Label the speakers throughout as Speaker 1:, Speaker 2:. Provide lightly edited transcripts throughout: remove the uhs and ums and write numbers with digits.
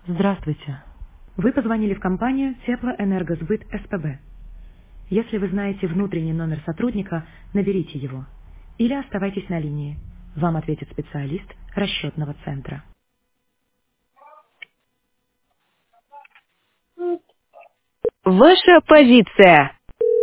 Speaker 1: Здравствуйте. Вы позвонили в компанию Теплоэнергосбыт СПБ. Если вы знаете внутренний номер сотрудника, наберите его. Или оставайтесь на линии. Вам ответит специалист расчетного центра. Ваша позиция.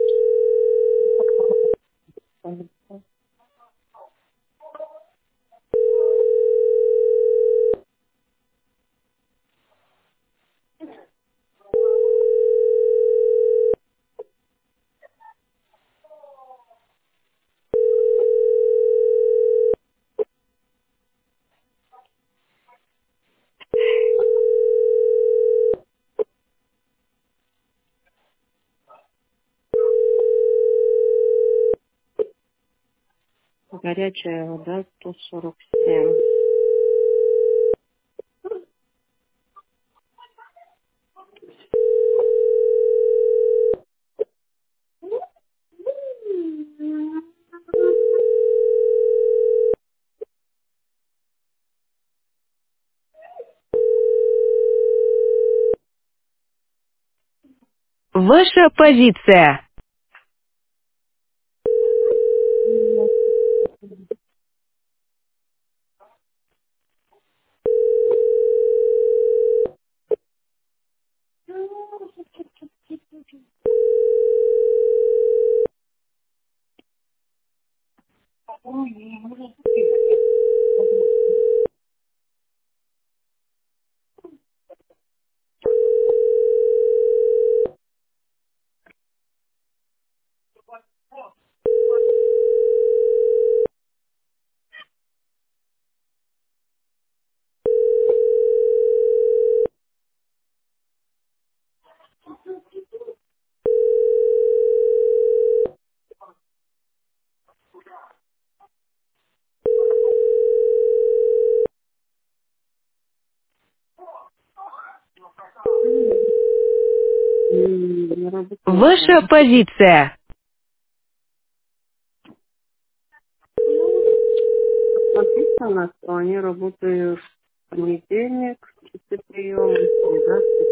Speaker 2: Горячая вода 147.
Speaker 1: Ваша позиция.
Speaker 2: Не работает, да.
Speaker 1: Ваша позиция.
Speaker 2: Написано, что они работают в понедельник, часы приема, среда,